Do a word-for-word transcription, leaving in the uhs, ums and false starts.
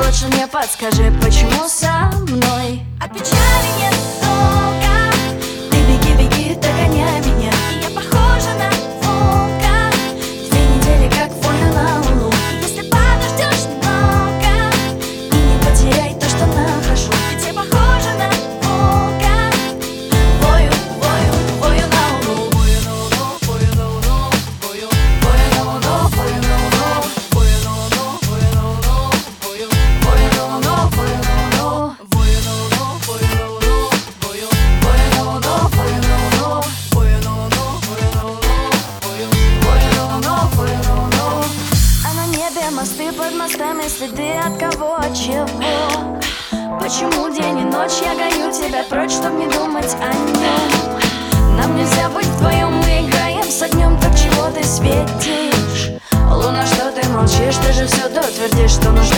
лучше мне подскажи, почему со мной от печали нет толка. Ты беги, беги, догоняй меня, и я похожа на волка. Две недели как воля на луну, если подождешь много, и не потеряй то, что нахожу, ведь я похожа на волка. Вою, вою, вою на луну, вою на луну, вою на луну, вою, вою на луну, вою на луну, вою на луну, вою на луну, вою, вою на луну, вою на луну, вою на луну, вою на луну, вою, вою на луну, вою на луну, вою на луну, вою на луну, вою, вою на луну, вою на луну. А на небе мосты под мостами, следы от кого, от чего? Почему день и ночь я гоню тебя прочь, чтоб не думать о нем? Нам нельзя быть вдвоем, мы играем с огнем, так чего ты светишь? Луна, что ты молчишь, ты же все то твердишь, что нужно